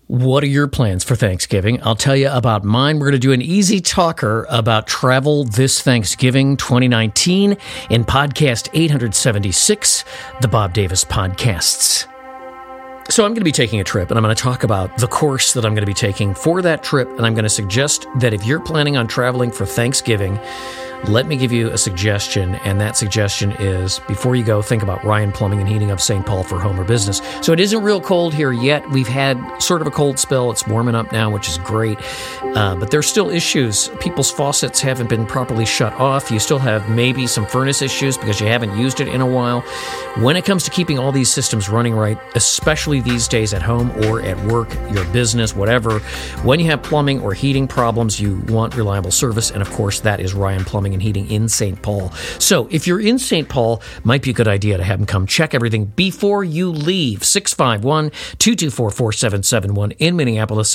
What are your plans for Thanksgiving? I'll tell you about mine. We're going to do an easy talker about travel this Thanksgiving 2019 in podcast 876, the Bob Davis Podcasts. So I'm going to be taking a trip, and I'm going to talk about the course that I'm going to be taking for that trip, and I'm going to suggest that if you're planning on traveling for Thanksgiving, let me give you a suggestion, and that suggestion is, before you go, think about Ryan Plumbing and Heating of St. Paul for home or business. So it isn't real cold here yet. We've had sort of a cold spell. It's warming up now, which is great. But there's still issues. People's faucets haven't been properly shut off. You still have maybe some furnace issues because you haven't used it in a while. When it comes to keeping all these systems running right, especially these days at home or at work, your business, whatever, when you have plumbing or heating problems, you want reliable service. And of course, that is Ryan Plumbing and Heating in St. Paul. So if you're in St. Paul, might be a good idea to have them come check everything before you leave. 651-224-4771 in Minneapolis,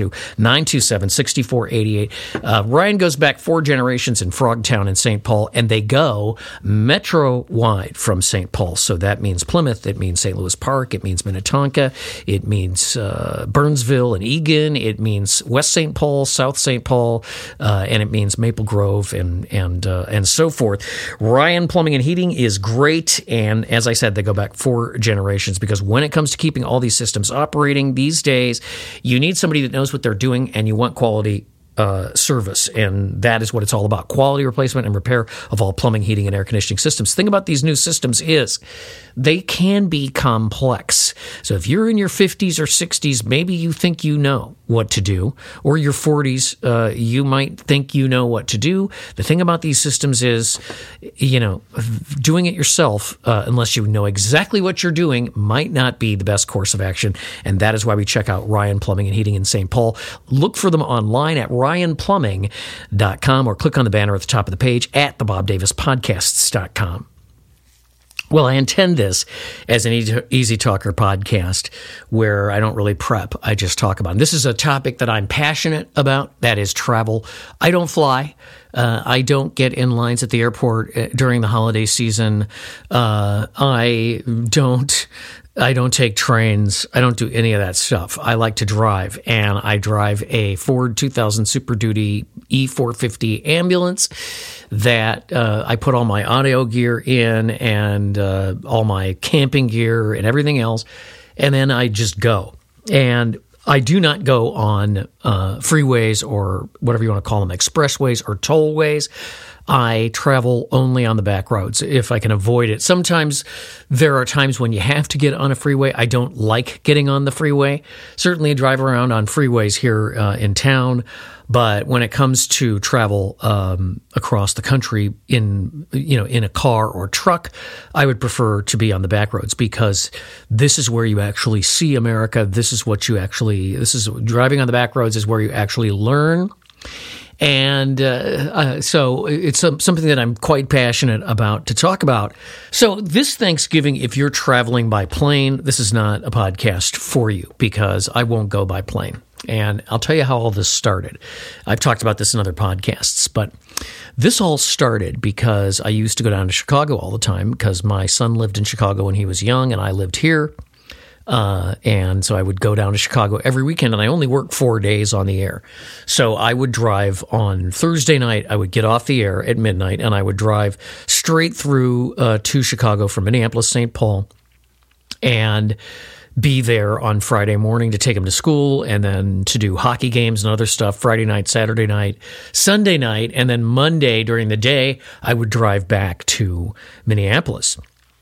612-927-6488. Ryan goes back 4 generations in Frogtown in St. Paul, and they go metro-wide from St. Paul. So that means Plymouth, it means St. Louis Park, it means Minnetonka, it means Burnsville and Eagan, it means West St. Paul, South St. Paul, and it means Maple Grove and so forth. Ryan Plumbing and Heating is great, and as I said, they go back 4 generations, because when it comes to keeping all these systems operating these days, you need somebody that knows what they're doing, and you want quality service, and that is what it's all about: quality replacement and repair of all plumbing, heating, and air conditioning systems. The thing about these new systems is they can be complex. So if you're in your 50s or 60s, maybe you think you know what to do, or your 40s, you might think you know what to do. The thing about these systems is, doing it yourself, unless you know exactly what you're doing, might not be the best course of action, and that is why we check out Ryan Plumbing and Heating in St. Paul. Look for them online at ryanplumbing.com, or click on the banner at the top of the page at thebobdavispodcasts.com. Well, I intend this as an Easy Talker podcast where I don't really prep. I just talk about it. This is a topic that I'm passionate about. That is travel. I don't fly. I don't get in lines at the airport during the holiday season. I don't take trains. I don't do any of that stuff. I like to drive, and I drive a Ford 2000 Super Duty E450 ambulance that I put all my audio gear in, and all my camping gear and everything else, and then I just go. And I do not go on freeways, or whatever you want to call them, expressways or tollways. I travel only on the back roads if I can avoid it. Sometimes there are times when you have to get on a freeway. I don't like getting on the freeway. Certainly drive around on freeways here in town, but when it comes to travel across the country in a car or truck, I would prefer to be on the back roads, because this is where you actually see America. This is driving on the back roads is where you actually learn. And so it's something that I'm quite passionate about to talk about. So this Thanksgiving, if you're traveling by plane, this is not a podcast for you, because I won't go by plane. And I'll tell you how all this started. I've talked about this in other podcasts, but this all started because I used to go down to Chicago all the time, because my son lived in Chicago when he was young, and I lived here. And so I would go down to Chicago every weekend, and I only worked 4 days on the air. So I would drive on Thursday night. I would get off the air at midnight, and I would drive straight through to Chicago from Minneapolis, St. Paul, and be there on Friday morning to take him to school, and then to do hockey games and other stuff Friday night, Saturday night, Sunday night, and then Monday during the day, I would drive back to Minneapolis.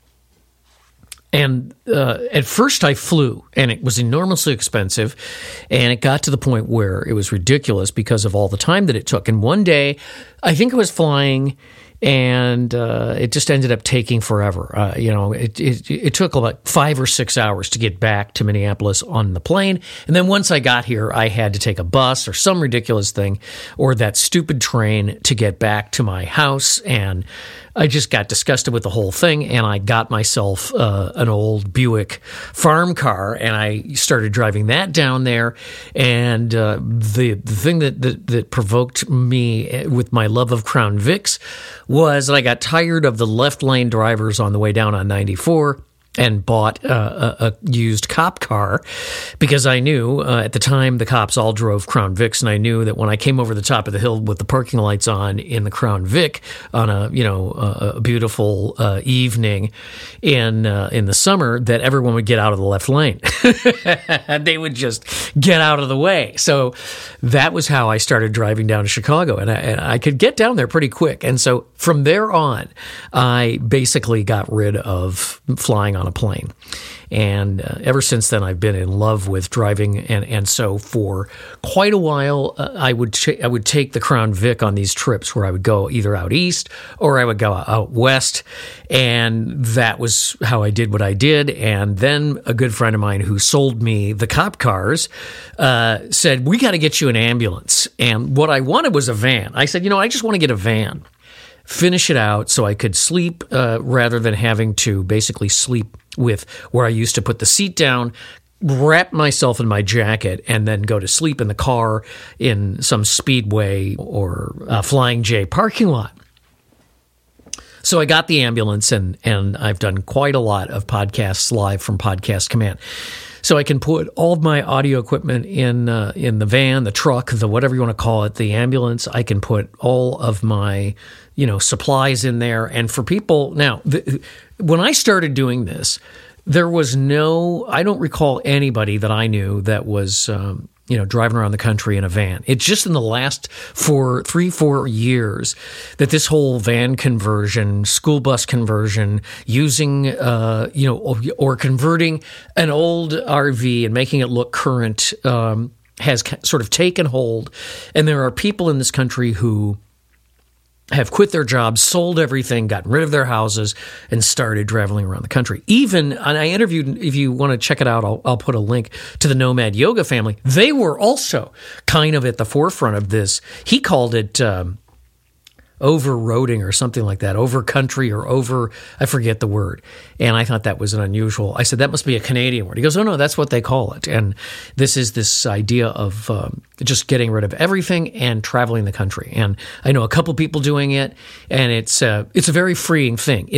And at first I flew, and it was enormously expensive, and it got to the point where it was ridiculous because of all the time that it took. And one day, I think I was flying, and it just ended up taking forever. It took about 5 or 6 hours to get back to Minneapolis on the plane. And then once I got here, I had to take a bus or some ridiculous thing, or that stupid train to get back to my house. And I just got disgusted with the whole thing, and I got myself an old Buick farm car, and I started driving that down there. And the thing that provoked me with my love of Crown Vics was that I got tired of the left lane drivers on the way down on 94. and bought a used cop car because I knew at the time the cops all drove Crown Vics, and I knew that when I came over the top of the hill with the parking lights on in the Crown Vic on a beautiful evening in the summer, that everyone would get out of the left lane. They would just get out of the way. So that was how I started driving down to Chicago, and I could get down there pretty quick. And so from there on, I basically got rid of flying on a plane. And ever since then, I've been in love with driving. And so for quite a while, I would take the Crown Vic on these trips where I would go either out east or I would go out west. And that was how I did what I did. And then a good friend of mine who sold me the cop cars said, "We got to get you an ambulance." And what I wanted was a van. I said, I just want to get a van, finish it out so I could sleep rather than having to basically sleep with where I used to put the seat down, wrap myself in my jacket, and then go to sleep in the car in some Speedway or Flying J parking lot. So I got the ambulance, and I've done quite a lot of podcasts live from Podcast Command. So I can put all of my audio equipment in the van, the truck, the whatever you want to call it, the ambulance. I can put all of my supplies in there. And for people now, when I started doing this, there was I don't recall anybody that I knew that was driving around the country in a van. It's just in the last 3-4 years that this whole van conversion, school bus conversion, using, or converting an old RV and making it look current, has sort of taken hold. And there are people in this country who have quit their jobs, sold everything, gotten rid of their houses, and started traveling around the country. And I interviewed, if you want to check it out, I'll put a link to the Nomad Yoga family. They were also kind of at the forefront of this. He called it over-roading or something like that, over-country or over, I forget the word. And I thought that was an unusual. I said, that must be a Canadian word. He goes, oh, no, that's what they call it. And this is this idea of just getting rid of everything and traveling the country. And I know a couple people doing it, and it's a very freeing thing.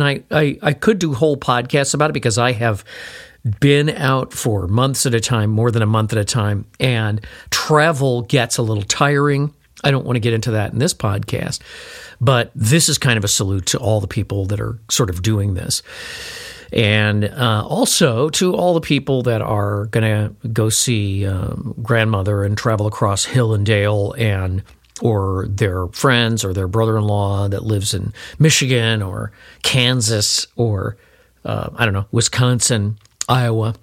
I could do whole podcasts about it because I have been out for months at a time, more than a month at a time, and travel gets a little tiring. I don't want to get into that in this podcast, but this is kind of a salute to all the people that are sort of doing this. And also to all the people that are going to go see grandmother and travel across hill and dale, or their friends or their brother-in-law that lives in Michigan or Kansas or, Wisconsin, Iowa.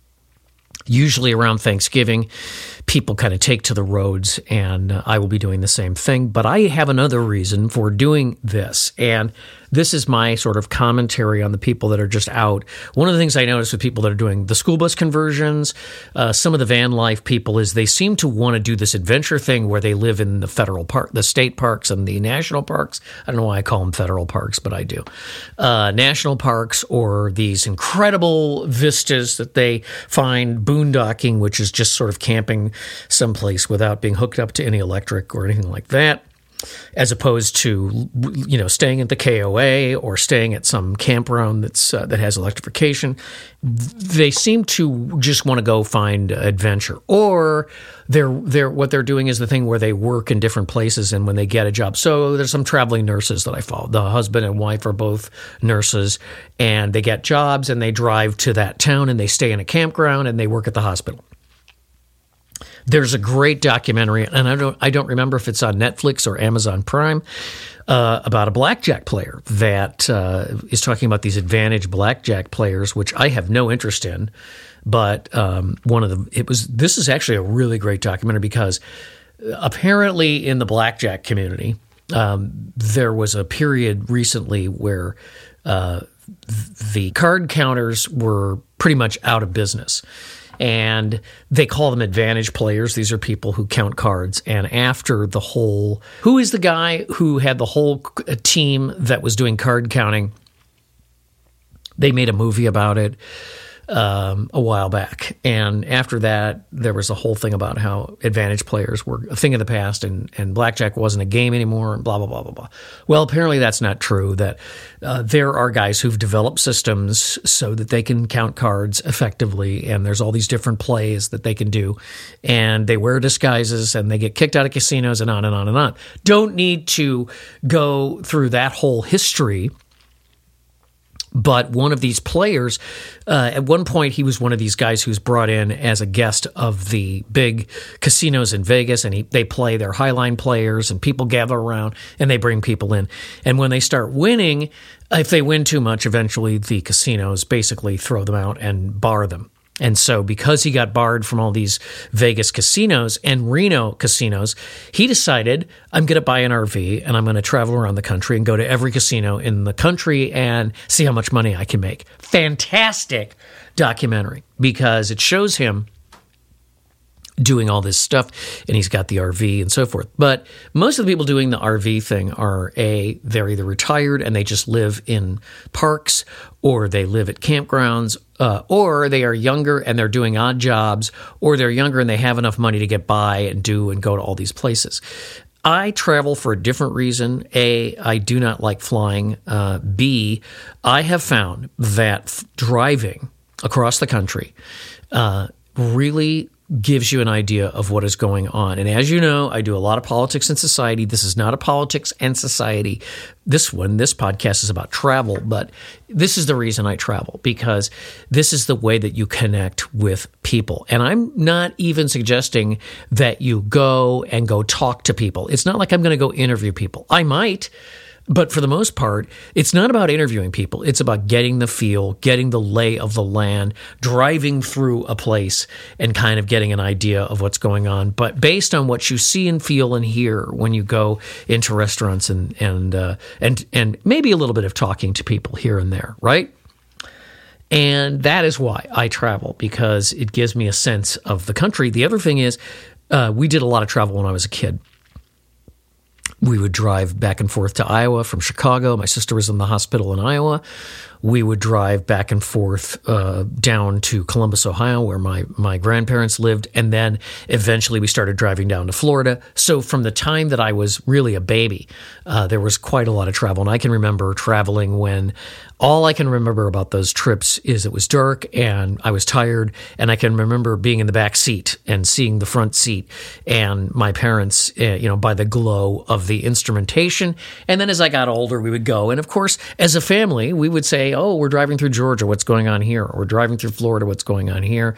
Usually around Thanksgiving, people kind of take to the roads, and I will be doing the same thing. But I have another reason for doing this, and this is my sort of commentary on the people that are just out. One of the things I notice with people that are doing the school bus conversions, some of the van life people, is they seem to want to do this adventure thing where they live in the federal park, the state parks and the national parks. I don't know why I call them federal parks, but I do. National parks, or these incredible vistas that they find, boondocking, which is just sort of camping someplace without being hooked up to any electric or anything like that, as opposed to staying at the KOA or staying at some campground that has electrification. They seem to just want to go find adventure, or what they're doing is the thing where they work in different places, and when they get a job. So there's some traveling nurses that I follow. The husband and wife are both nurses, and they get jobs and they drive to that town and they stay in a campground and they work at the hospital. There's a great documentary, and I don't remember if it's on Netflix or Amazon Prime, about a blackjack player that is talking about these advantage blackjack players, which I have no interest in. But this is actually a really great documentary, because apparently in the blackjack community, there was a period recently where the card counters were pretty much out of business. And they call them advantage players. These are people who count cards. And after who is the guy who had the whole team that was doing card counting? They made a movie about it. a while back. And after that, there was a whole thing about how advantage players were a thing of the past and blackjack wasn't a game anymore and blah, blah, blah, blah, blah. Well, apparently that's not true, that there are guys who've developed systems so that they can count cards effectively, and there's all these different plays that they can do, and they wear disguises and they get kicked out of casinos and on and on and on. Don't need to go through that whole history. But one of these players, at one point, he was one of these guys who's brought in as a guest of the big casinos in Vegas, and they play their Highline players, and people gather around, and they bring people in. And when they start winning, if they win too much, eventually the casinos basically throw them out and bar them. And so because he got barred from all these Vegas casinos and Reno casinos, he decided, I'm going to buy an RV and I'm going to travel around the country and go to every casino in the country and see how much money I can make. Fantastic documentary, because it shows him doing all this stuff, and he's got the RV and so forth. But most of the people doing the RV thing are they're either retired and they just live in parks, or they live at campgrounds, or they are younger and they're doing odd jobs, or they're younger and they have enough money to get by and go to all these places. I travel for a different reason. A, I do not like flying. B, I have found that driving across the country really gives you an idea of what is going on. And as you know, I do a lot of politics and society. This is not a politics and society. This podcast is about travel, but this is the reason I travel, because this is the way that you connect with people. And I'm not even suggesting that you go talk to people. It's not like I'm going to go interview people. I might. But for the most part, it's not about interviewing people. It's about getting the feel, getting the lay of the land, driving through a place and kind of getting an idea of what's going on. But based on what you see and feel and hear when you go into restaurants and maybe a little bit of talking to people here and there, right? And that is why I travel, because it gives me a sense of the country. The other thing is, we did a lot of travel when I was a kid. We would drive back and forth to Iowa from Chicago. My sister was in the hospital in Iowa. We would drive back and forth down to Columbus, Ohio, where my grandparents lived. And then eventually we started driving down to Florida. So from the time that I was really a baby, there was quite a lot of travel. And I can remember traveling when all I can remember about those trips is it was dark and I was tired. And I can remember being in the back seat and seeing the front seat and my parents, by the glow of the instrumentation. And then as I got older, we would go. And of course, as a family, we would say, oh, we're driving through Georgia, what's going on here? Or we're driving through Florida, what's going on here?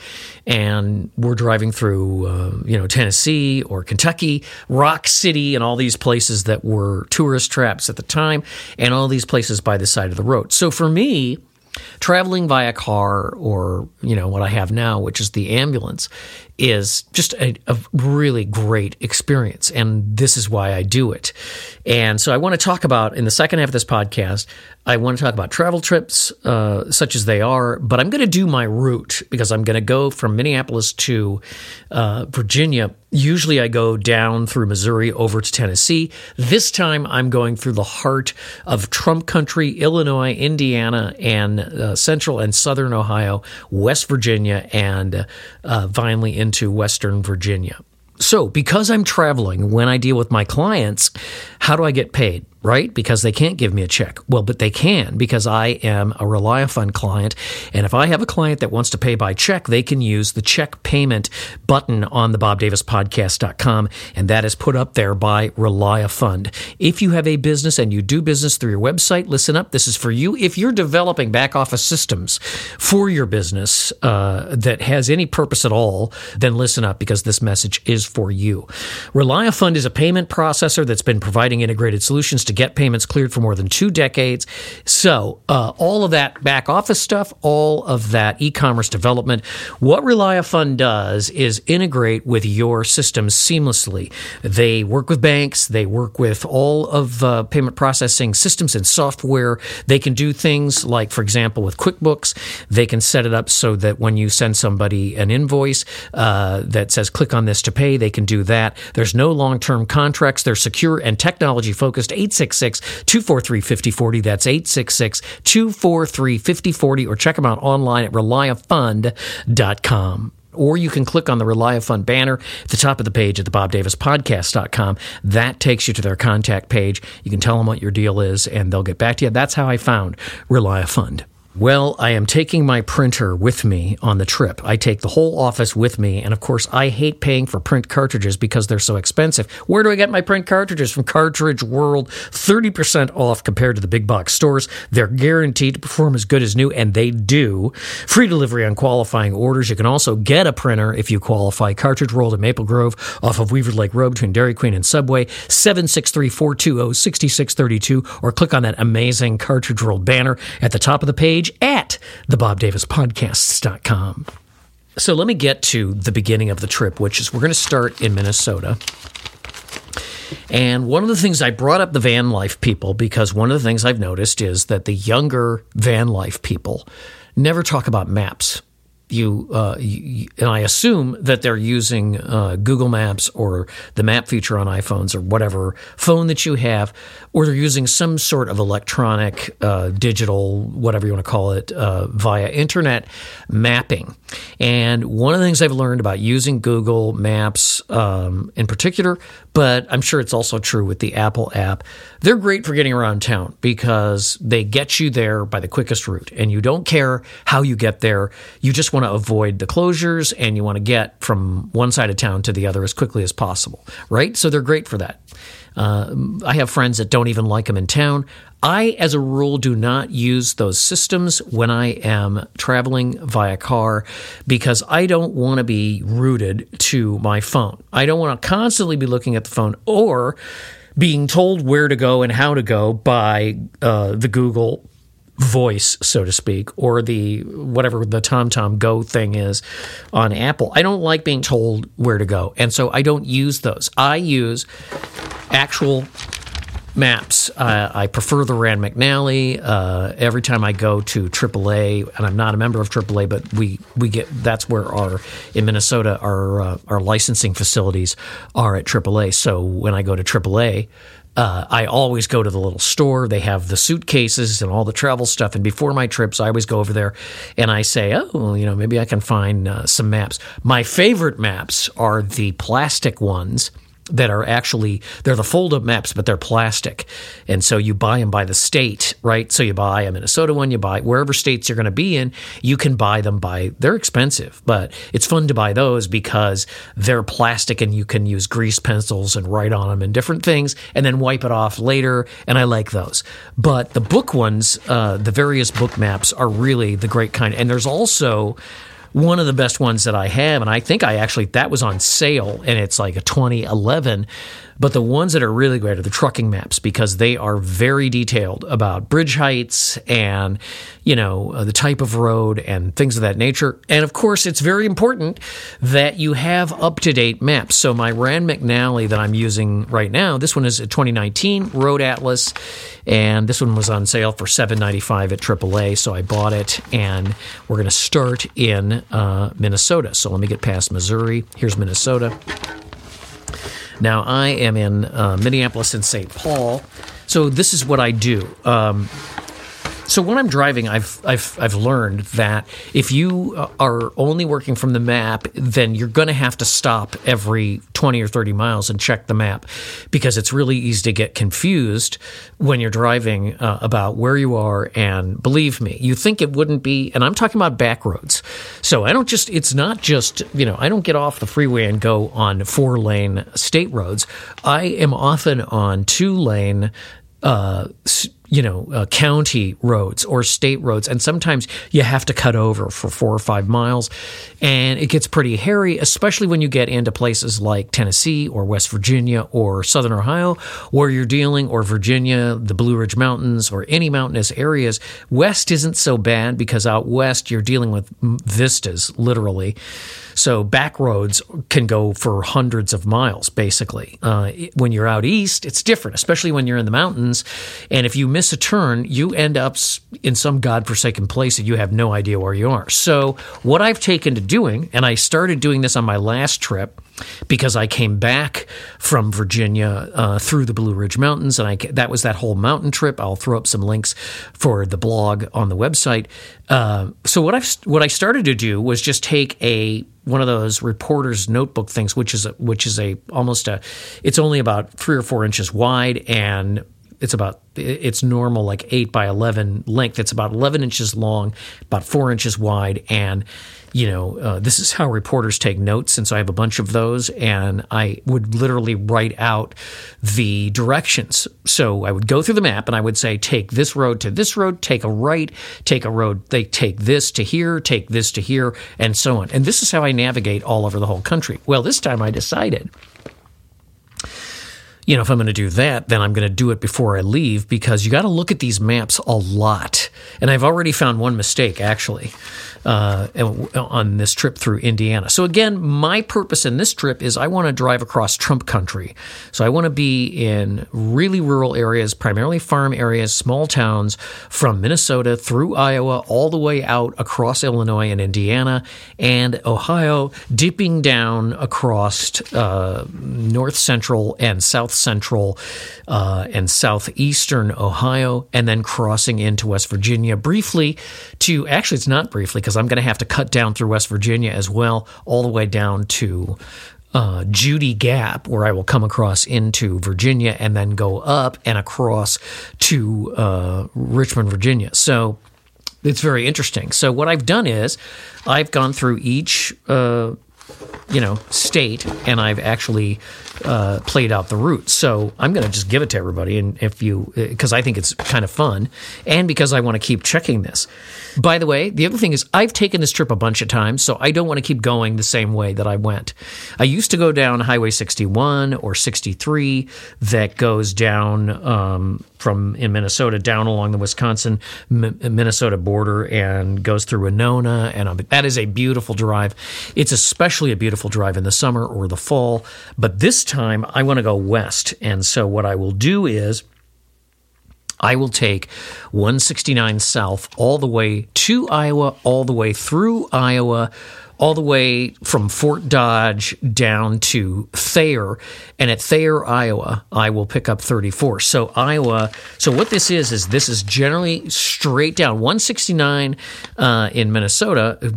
And we're driving through, Tennessee or Kentucky, Rock City, and all these places that were tourist traps at the time, and all these places by the side of the road. So for me, traveling via car or, what I have now, which is the ambulance, is just a really great experience. And this is why I do it. And so I want to talk about, in the second half of this podcast, I want to talk about travel trips, such as they are, but I'm going to do my route because I'm going to go from Minneapolis to Virginia. Usually I go down through Missouri over to Tennessee. This time I'm going through the heart of Trump country, Illinois, Indiana, and central and southern Ohio, West Virginia, and finally into Western Virginia. So because I'm traveling, when I deal with my clients, how do I get paid? Right? Because they can't give me a check. Well, but they can, because I am a ReliaFund client. And if I have a client that wants to pay by check, they can use the check payment button on the BobDavisPodcast.com. And that is put up there by ReliaFund. If you have a business and you do business through your website, listen up. This is for you. If you're developing back office systems for your business that has any purpose at all, then listen up, because this message is for you. ReliaFund is a payment processor that's been providing integrated solutions to get payments cleared for more than 2 decades. So all of that back office stuff, all of that e-commerce development, what ReliaFund does is integrate with your systems seamlessly. They work with banks. They work with all of payment processing systems and software. They can do things like, for example, with QuickBooks, they can set it up so that when you send somebody an invoice that says click on this to pay, they can do that. There's no long-term contracts. They're secure and technology-focused. 866-243-5040. That's 866-243-5040, or check them out online at reliafund.com. Or you can click on the ReliaFund banner at the top of the page at thebobdavispodcast.com. That takes you to their contact page. You can tell them what your deal is, and they'll get back to you. That's how I found ReliaFund. Well, I am taking my printer with me on the trip. I take the whole office with me, and of course, I hate paying for print cartridges because they're so expensive. Where do I get my print cartridges? From Cartridge World, 30% off compared to the big box stores. They're guaranteed to perform as good as new, and they do. Free delivery on qualifying orders. You can also get a printer if you qualify. Cartridge World in Maple Grove, off of Weaver Lake Road between Dairy Queen and Subway, 763-420-6632, or click on that amazing Cartridge World banner at the top of the page at thebobdavispodcasts.com. So let me get to the beginning of the trip, which is we're going to start in Minnesota. And one of the things I brought up the van life people, because one of the things I've noticed is that the younger van life people never talk about maps. And I assume that they're using Google Maps or the map feature on iPhones or whatever phone that you have, or they're using some sort of electronic, digital, whatever you want to call it, via internet mapping. And one of the things I've learned about using Google Maps in particular, but I'm sure it's also true with the Apple app, they're great for getting around town because they get you there by the quickest route, and you don't care how you get there. You just want to avoid the closures, and you want to get from one side of town to the other as quickly as possible, right? So they're great for that. I have friends that don't even like them in town. I, as a rule, do not use those systems when I am traveling via car because I don't want to be rooted to my phone. I don't want to constantly be looking at the phone or being told where to go and how to go by the Google Voice, so to speak, or the whatever the TomTom Go thing is on Apple. I don't like being told where to go, and so I don't use those. I use actual maps. I prefer the Rand McNally. Every time I go to AAA, and I'm not a member of AAA, but we get that's where in Minnesota our licensing facilities are at AAA. So when I go to AAA, I always go to the little store. They have the suitcases and all the travel stuff. And before my trips, I always go over there and I say, maybe I can find some maps. My favorite maps are the plastic ones that are actually, they're the fold-up maps, but they're plastic. And so you buy them by the state, right? So you buy a Minnesota one, you buy wherever states you're going to be in, you can buy them they're expensive, but it's fun to buy those because they're plastic and you can use grease pencils and write on them and different things and then wipe it off later, and I like those. But the book ones, the various book maps are really the great kind. And there's also one of the best ones that I have, and I think that was on sale, and it's like a 2011. But the ones that are really great are the trucking maps because they are very detailed about bridge heights and, the type of road and things of that nature. And of course, it's very important that you have up-to-date maps. So my Rand McNally that I'm using right now, this one is a 2019 Road Atlas, and this one was on sale for $7.95 at AAA. So I bought it, and we're going to start in Minnesota. So let me get past Missouri. Here's Minnesota. Now, I am in Minneapolis and St. Paul, so this is what I do. So when I'm driving, I've learned that if you are only working from the map, then you're going to have to stop every 20 or 30 miles and check the map because it's really easy to get confused when you're driving about where you are. And believe me, you think it wouldn't be, and I'm talking about back roads. So it's not just, I don't get off the freeway and go on 4-lane state roads. I am often on 2-lane county roads or state roads. And sometimes you have to cut over for 4 or 5 miles. And it gets pretty hairy, especially when you get into places like Tennessee or West Virginia or Southern Ohio, where you're dealing, or Virginia, the Blue Ridge Mountains, or any mountainous areas. West isn't so bad because out west you're dealing with vistas, literally. So back roads can go for hundreds of miles, basically. When you're out east, it's different, especially when you're in the mountains. And if you miss a turn, you end up in some godforsaken place that you have no idea where you are. So what I've taken to doing, and I started doing this on my last trip because I came back from Virginia through the Blue Ridge Mountains, and that was that whole mountain trip. I'll throw up some links for the blog on the website. So what I started to do was just take one of those reporter's notebook things, which is it's only about 3 or 4 inches wide, and it's normal like 8 by 11 length. It's about 11 inches long, about 4 inches wide, and this is how reporters take notes. And so I have a bunch of those, and I would literally write out the directions. So I would go through the map and I would say, take this road to this road, take a right, take a road, they take this to here, take this to here, and so on. And this is how I navigate all over the whole country. Well, this time I decided, if I'm going to do that, then I'm going to do it before I leave, because you got to look at these maps a lot. And I've already found one mistake, actually, on this trip through Indiana. So again, my purpose in this trip is I want to drive across Trump country. So I want to be in really rural areas, primarily farm areas, small towns, from Minnesota through Iowa, all the way out across Illinois and Indiana and Ohio, dipping down across north central and south central and southeastern Ohio, and then crossing into West Virginia briefly actually it's not briefly, because I'm going to have to cut down through West Virginia as well, all the way down to Judy Gap, where I will come across into Virginia and then go up and across to Richmond, Virginia. So it's very interesting. So what I've done is I've gone through each state, and I've actually played out the route. So I'm going to just give it to everybody, and because I think it's kind of fun, and because I want to keep checking this. By the way, the other thing is I've taken this trip a bunch of times, so I don't want to keep going the same way that I went. I used to go down Highway 61 or 63 that goes down from in Minnesota down along the Wisconsin-Minnesota border and goes through Winona, and that is a beautiful drive. It's especially a beautiful drive in the summer or the fall, but this time I want to go west, and so what I will do is I will take 169 south all the way to Iowa, all the way through Iowa, all the way from Fort Dodge down to Thayer. And at Thayer, Iowa, I will pick up 34. So what this is this is generally straight down. 169 in Minnesota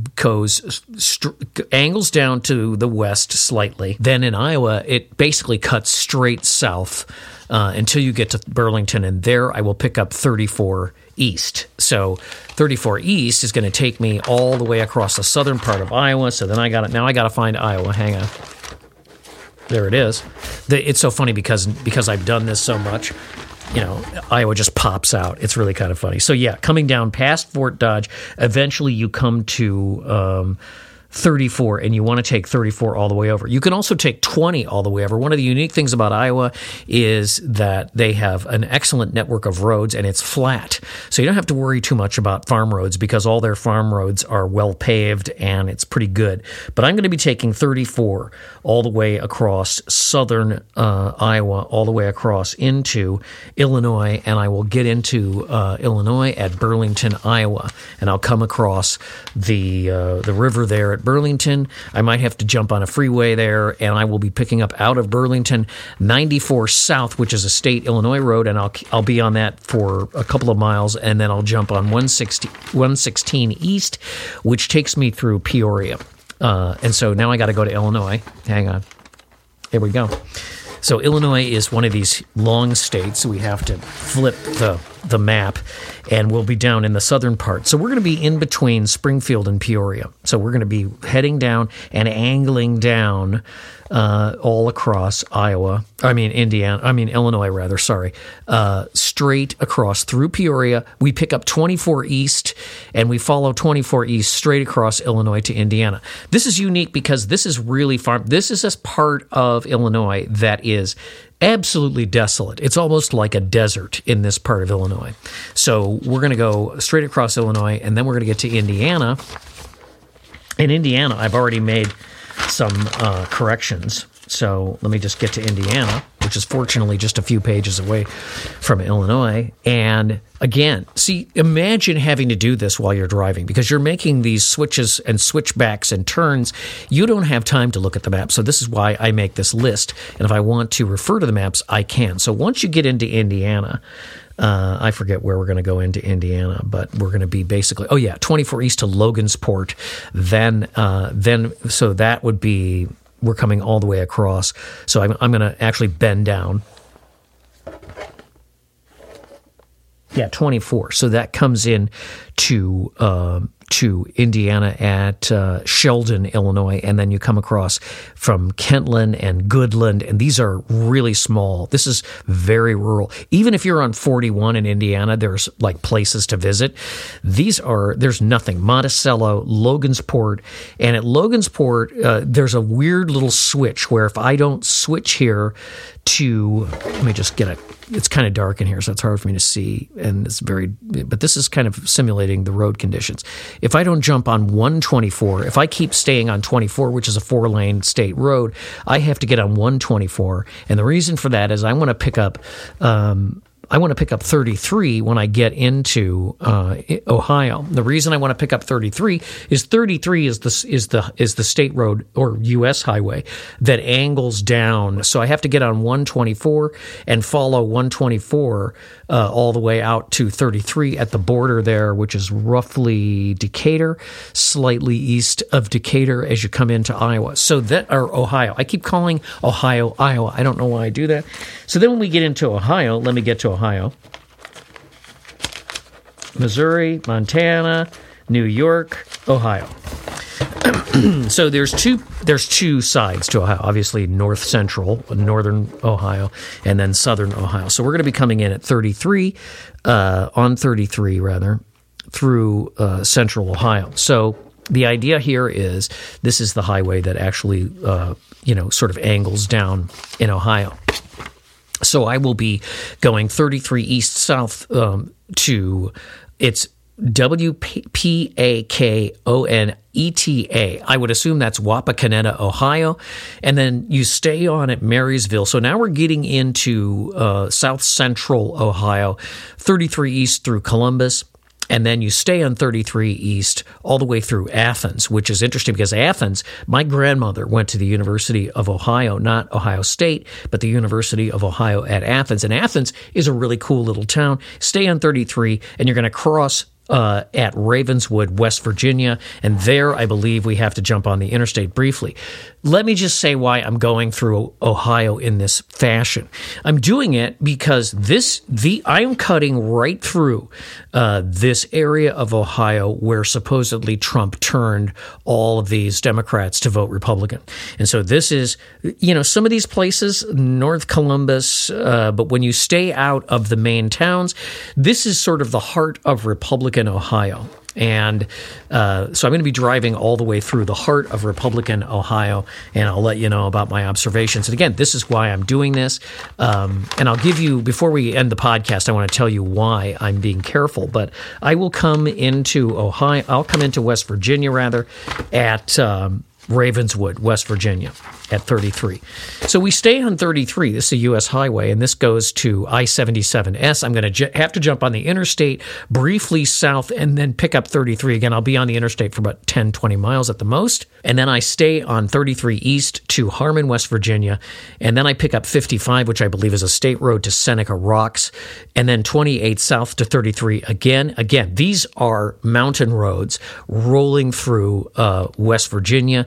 angles down to the west slightly. Then in Iowa, it basically cuts straight south until you get to Burlington, and there I will pick up 34 east. So 34 east is going to take me all the way across the southern part of Iowa. So then I got to find Iowa. Hang on. There it is. It's so funny because I've done this so much, Iowa just pops out. It's really kind of funny. So yeah, coming down past Fort Dodge, eventually you come to 34, and you want to take 34 all the way over. You can also take 20 all the way over. One of the unique things about Iowa is that they have an excellent network of roads, and it's flat. So you don't have to worry too much about farm roads, because all their farm roads are well paved, and it's pretty good. But I'm going to be taking 34 all the way across southern Iowa, all the way across into Illinois, and I will get into Illinois at Burlington, Iowa, and I'll come across the river there at Burlington. I might have to jump on a freeway there, and I will be picking up out of Burlington 94 South, which is a state Illinois road, and I'll be on that for a couple of miles, and then I'll jump on 116 East, which takes me through Peoria. And so now I got to go to Illinois. Hang on. Here we go. So Illinois is one of these long states, so we have to flip the map, and we'll be down in the southern part. So we're going to be in between Springfield and Peoria. So we're going to be heading down and angling down all across Illinois rather, straight across through Peoria. We pick up 24 East, and we follow 24 East straight across Illinois to Indiana. This is unique because this is really farm. This is a part of Illinois that is absolutely desolate. It's almost like a desert in this part of Illinois. So we're going to go straight across Illinois, and then we're going to get to Indiana. In Indiana, I've already made some corrections. So let me just get to Indiana, which is fortunately just a few pages away from Illinois. And again, see, imagine having to do this while you're driving because you're making these switches and switchbacks and turns. You don't have time to look at the map. So this is why I make this list. And if I want to refer to the maps, I can. So once you get into Indiana, I forget where we're going to go into Indiana, but we're going to be basically, 24 east to Logansport. Then, so that would be, we're coming all the way across. So I'm going to actually bend down. Yeah, 24. So that comes in to Indiana at Sheldon, Illinois, and then you come across from Kentland and Goodland, and these are really small. This is very rural. Even if you're on 41 in Indiana, there's like places to visit. There's nothing. Monticello, Logansport, and at Logansport, there's a weird little switch where if I don't switch here to, let me just it's kind of dark in here, so it's hard for me to see, and but this is kind of simulating the road conditions. If I don't jump on 124, if I keep staying on 24, which is a 4-lane state road, I have to get on 124, and the reason for that is I want to pick up 33 when I get into Ohio. The reason I want to pick up 33 is 33 is the state road or U.S. highway that angles down. So I have to get on 124 and follow 124 all the way out to 33 at the border there, which is roughly Decatur, slightly east of Decatur as you come into Iowa. So or Ohio. I keep calling Ohio, Iowa. I don't know why I do that. So then when we get into Ohio, let me get to Ohio. Missouri, Montana, New York, Ohio. So there's two sides to Ohio. Obviously, northern Ohio, and then southern Ohio. So we're going to be coming in at 33, on 33 rather, through central Ohio. So the idea here is this is the highway that actually, sort of angles down in Ohio. So I will be going 33 east south to it's Wapakoneta. I would assume that's Wapakoneta, Ohio. And then you stay on at Marysville. So now we're getting into south central Ohio, 33 east through Columbus. And then you stay on 33 east all the way through Athens, which is interesting because Athens, my grandmother went to the University of Ohio, not Ohio State, but the University of Ohio at Athens. And Athens is a really cool little town. Stay on 33, and you're going to cross at Ravenswood, West Virginia, and there I believe we have to jump on the interstate briefly. Let me just say why I'm going through Ohio in this fashion. I'm doing it because I am cutting right through this area of Ohio where supposedly Trump turned all of these Democrats to vote Republican. And so this is, some of these places, North Columbus, but when you stay out of the main towns, this is sort of the heart of Republican Ohio. And so I'm going to be driving all the way through the heart of Republican Ohio, and I'll let you know about my observations. And again, this is why I'm doing this. And I'll give you, before we end the podcast, I want to tell you why I'm being careful. But I will come into Ohio, I'll come into West Virginia, rather, at Ravenswood, West Virginia, at 33. So we stay on 33. This is a U.S. highway, and this goes to I-77S. I'm going to have to jump on the interstate briefly south and then pick up 33 again. I'll be on the interstate for about 10, 20 miles at the most. And then I stay on 33 east to Harmon, West Virginia. And then I pick up 55, which I believe is a state road to Seneca Rocks. And then 28 south to 33 again. Again, these are mountain roads rolling through West Virginia.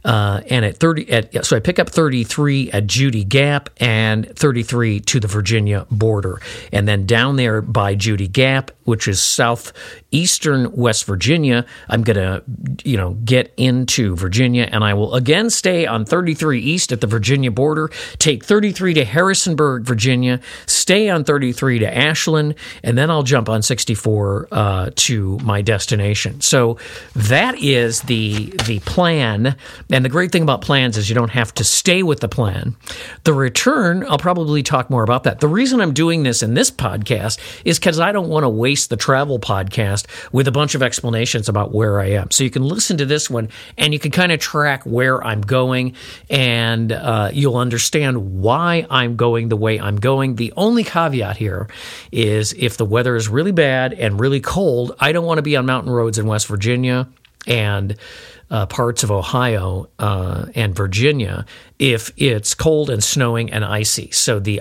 And so I pick up 33 at Judy Gap and 33 to the Virginia border. And then down there by Judy Gap, which is southeastern West Virginia, I'm going to, get into Virginia, and I will again stay on 33 east at the Virginia border, take 33 to Harrisonburg, Virginia, stay on 33 to Ashland, and then I'll jump on 64 to my destination. So that is the plan. And the great thing about plans is you don't have to stay with the plan. The return, I'll probably talk more about that. The reason I'm doing this in this podcast is because I don't want to waste the travel podcast podcast with a bunch of explanations about where I am. So you can listen to this one and you can kind of track where I'm going, and you'll understand why I'm going the way I'm going. The only caveat here is if the weather is really bad and really cold, I don't want to be on mountain roads in West Virginia and parts of Ohio and Virginia if it's cold and snowing and icy. So the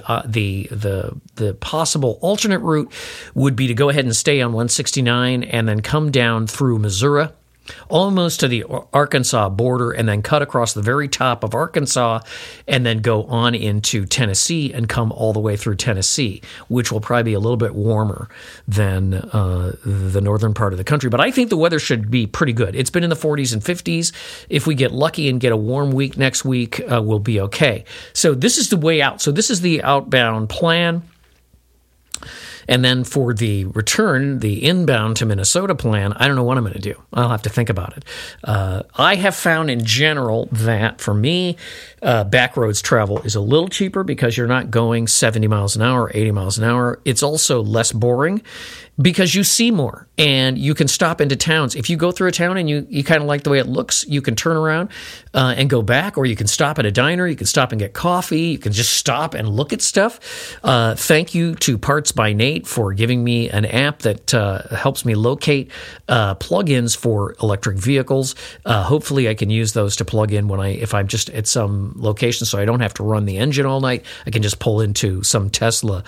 possible alternate route would be to go ahead and stay on 169 and then come down through Missouri, almost to the Arkansas border, and then cut across the very top of Arkansas and then go on into Tennessee and come all the way through Tennessee, which will probably be a little bit warmer than the northern part of the country. But I think the weather should be pretty good. It's been in the 40s and 50s. If we get lucky and get a warm week next week, we'll be okay. So this is the way out. So this is the outbound plan. And then for the return, the inbound to Minnesota plan, I don't know what I'm going to do. I'll have to think about it. I have found in general that for me, backroads travel is a little cheaper because you're not going 70 miles an hour, 80 miles an hour. It's also less boring because you see more and you can stop into towns. If you go through a town and you kind of like the way it looks, you can turn around and go back, or you can stop at a diner, you can stop and get coffee, you can just stop and look at stuff. Thank you to Parts by Nate for giving me an app that helps me locate plug-ins for electric vehicles. Hopefully I can use those to plug in if I'm just at some location so I don't have to run the engine all night. I can just pull into some Tesla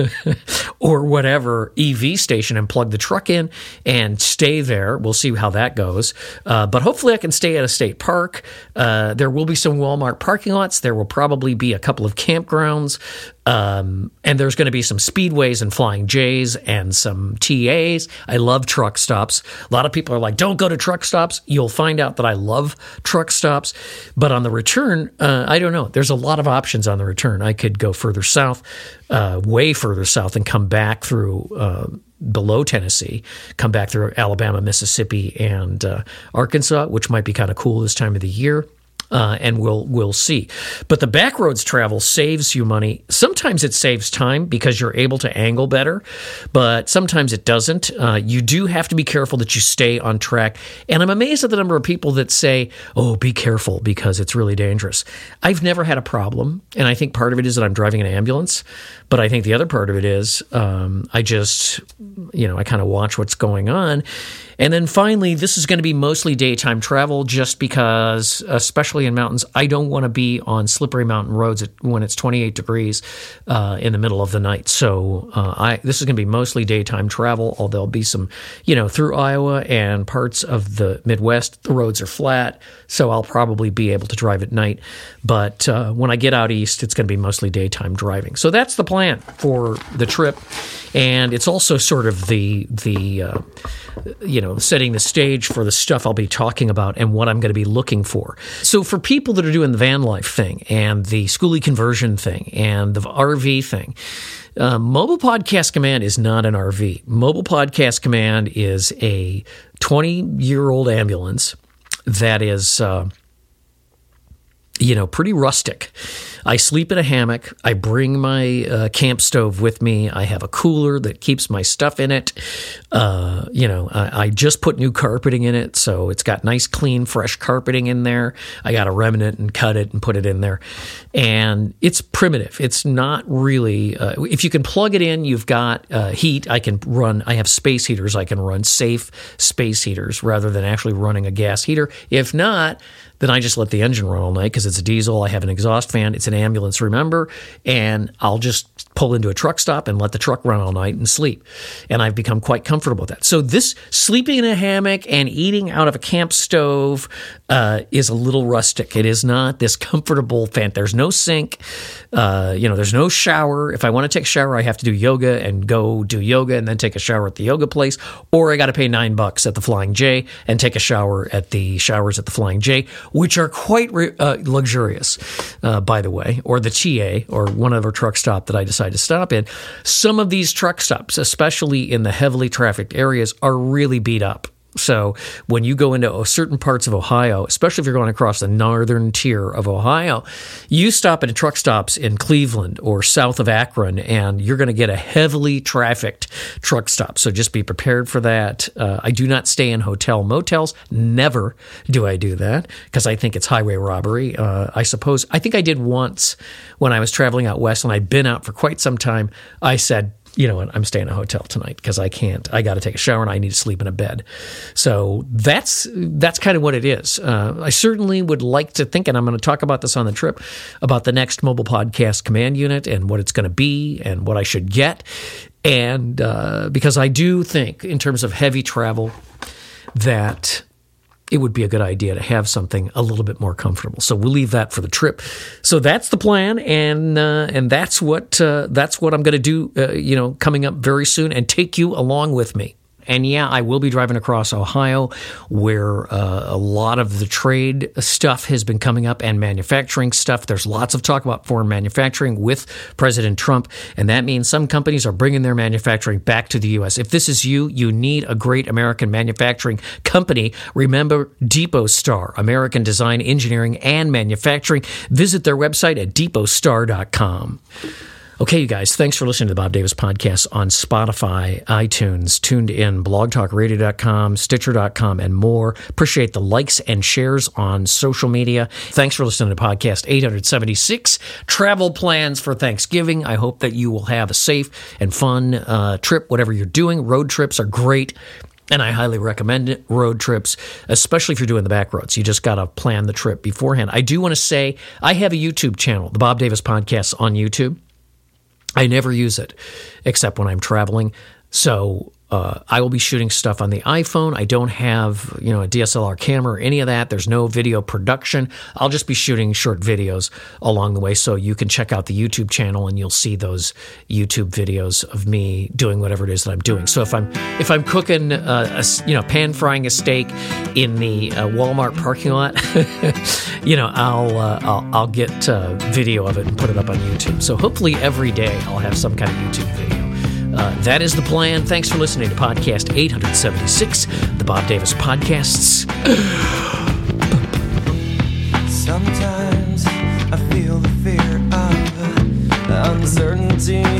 or whatever EV station and plug the truck in and stay there. We'll see how that goes. But hopefully I can stay at a state park. There will be some Walmart parking lots. There will probably be a couple of campgrounds. And there's going to be some speedways and Flying J's and some TAs. I love truck stops. A lot of people are like, don't go to truck stops. You'll find out that I love truck stops. But on the return, I don't know. There's a lot of options on the return. I could go further south, way further south, and come back through below Tennessee, come back through Alabama, Mississippi, and Arkansas, which might be kind of cool this time of the year. And we'll see. But the backroads travel saves you money. Sometimes it saves time because you're able to angle better, but sometimes it doesn't. You do have to be careful that you stay on track. And I'm amazed at the number of people that say, oh, be careful because it's really dangerous. I've never had a problem. And I think part of it is that I'm driving an ambulance. But I think the other part of it is I just, I kind of watch what's going on. And then finally, this is going to be mostly daytime travel just because, especially in mountains, I don't want to be on slippery mountain roads when it's 28 degrees in the middle of the night. So this is going to be mostly daytime travel, although there'll be some, through Iowa and parts of the Midwest, the roads are flat, so I'll probably be able to drive at night. But when I get out east, it's going to be mostly daytime driving. So that's the plan for the trip. And it's also sort of the setting the stage for the stuff I'll be talking about and what I'm going to be looking for. So for people that are doing the van life thing and the schoolie conversion thing and the RV thing, Mobile Podcast Command is not an RV. Mobile Podcast Command is a 20-year-old ambulance that is pretty rustic. I sleep in a hammock. I bring my camp stove with me. I have a cooler that keeps my stuff in it. I just put new carpeting in it, so it's got nice, clean, fresh carpeting in there. I got a remnant and cut it and put it in there. And it's primitive. It's not really if you can plug it in, you've got heat. I have space heaters. I can run safe space heaters rather than actually running a gas heater. If not, then I just let the engine run all night because it's a diesel. I have an exhaust fan. It's an ambulance, remember? And I'll just pull into a truck stop and let the truck run all night and sleep. And I've become quite comfortable with that. So this sleeping in a hammock and eating out of a camp stove is a little rustic. It is not this comfortable fan. There's no sink. There's no shower. If I want to take a shower, I have to do yoga and go do yoga and then take a shower at the yoga place. Or I got to pay $9 at the Flying J and take a shower at the showers at the Flying J, which are quite luxurious, by the way, or the TA, or one other truck stop that I decide to stop in. Some of these truck stops, especially in the heavily trafficked areas, are really beat up. So when you go into certain parts of Ohio, especially if you're going across the northern tier of Ohio, you stop at truck stops in Cleveland or south of Akron, and you're going to get a heavily trafficked truck stop. So just be prepared for that. I do not stay in motels. Never do I do that because I think it's highway robbery. I think I did once when I was traveling out west, and I'd been out for quite some time. I said, you know what, I'm staying in a hotel tonight because I got to take a shower and I need to sleep in a bed. So that's kind of what it is. I certainly would like to think, and I'm going to talk about this on the trip, about the next mobile podcast command unit and what it's going to be and what I should get. And because I do think in terms of heavy travel that it would be a good idea to have something a little bit more comfortable. So we'll leave that for the trip. So that's the plan, and that's what I'm going to do. Coming up very soon, and take you along with me. And yeah, I will be driving across Ohio, where a lot of the trade stuff has been coming up and manufacturing stuff. There's lots of talk about foreign manufacturing with President Trump, and that means some companies are bringing their manufacturing back to the U.S. If this is you need a great American manufacturing company. Remember Depot Star, American design, engineering, and manufacturing. Visit their website at depotstar.com. Okay, you guys, thanks for listening to the Bob Davis Podcast on Spotify, iTunes, TuneIn, blogtalkradio.com, Stitcher.com, and more. Appreciate the likes and shares on social media. Thanks for listening to Podcast 876, Travel Plans for Thanksgiving. I hope that you will have a safe and fun trip, whatever you're doing. Road trips are great. And I highly recommend road trips, especially if you're doing the back roads. You just got to plan the trip beforehand. I do want to say I have a YouTube channel, the Bob Davis Podcast on YouTube. I never use it except when I'm traveling. So I will be shooting stuff on the iPhone. I don't have, a DSLR camera or any of that. There's no video production. I'll just be shooting short videos along the way. So you can check out the YouTube channel and you'll see those YouTube videos of me doing whatever it is that I'm doing. So if I'm cooking, pan frying a steak in the Walmart parking lot, I'll get video of it and put it up on YouTube. So hopefully every day I'll have some kind of YouTube video. That is the plan. Thanks for listening to Podcast 876, the Bob Davis Podcasts. Sometimes I feel the fear of uncertainty.